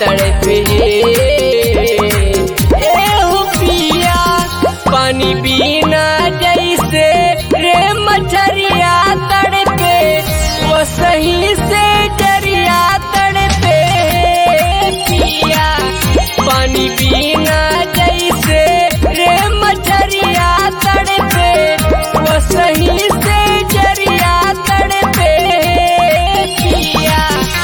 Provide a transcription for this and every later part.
तड़पे हो पिया पानी बिना जैसे रे मछरिया तड़पे वो सही से जरिया तड़पे पिया पानी बिना जैसे रे मछरिया तड़पे वो सही से जरिया तड़पे पिया।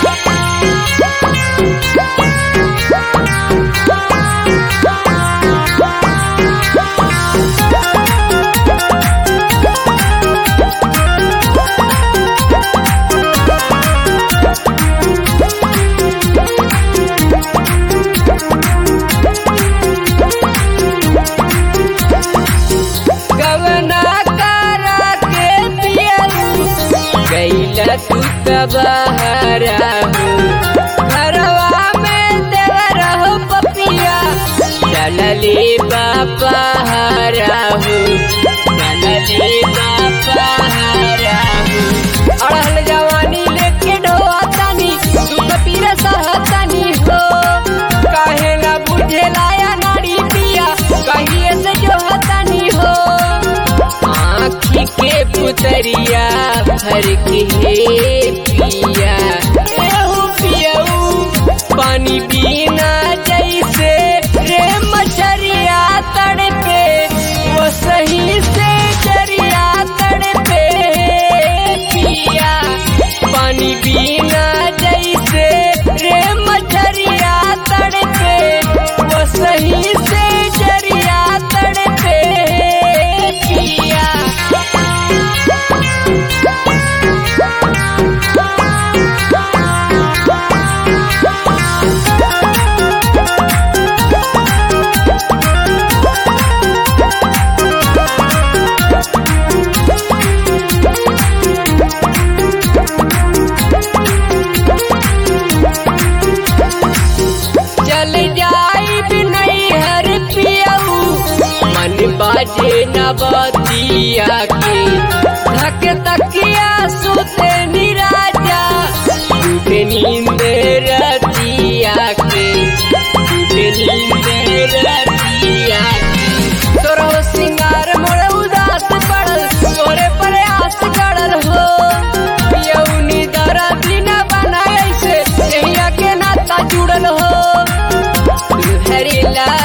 तू बहरा घरवा में देवरा हो पपिया चलले बापा हरा हो चलले बापा हरा हो अड़हल जवानी लेके ढोतानी दुख पीर सहतानी हो काहे ना बुझे लाया नारी पिया कहिए से जोहतानी हो आँखी के पुतरिया भर के पिया एहू पियऊ पानी बिना जैसे रे मछरिया तड़पे वो सही से जरिया तड़पे पिया पानी बिना जैसे रे मछरिया तड़पे वो सही से जरिया तड़पे पिया। चल जाई भी नहीं हर पियऊ मन बाजे न बतिया के थक तकिया सुते निराजा टूटे नींद रतिया के टूटे नींद रतिया के तोरो सिंगार मोर उदास पड़ल तोरे प्रयास गड़ल हो पियऊ नी दर्द न बनाए से नैया के नाता जुड़ल हो हरिला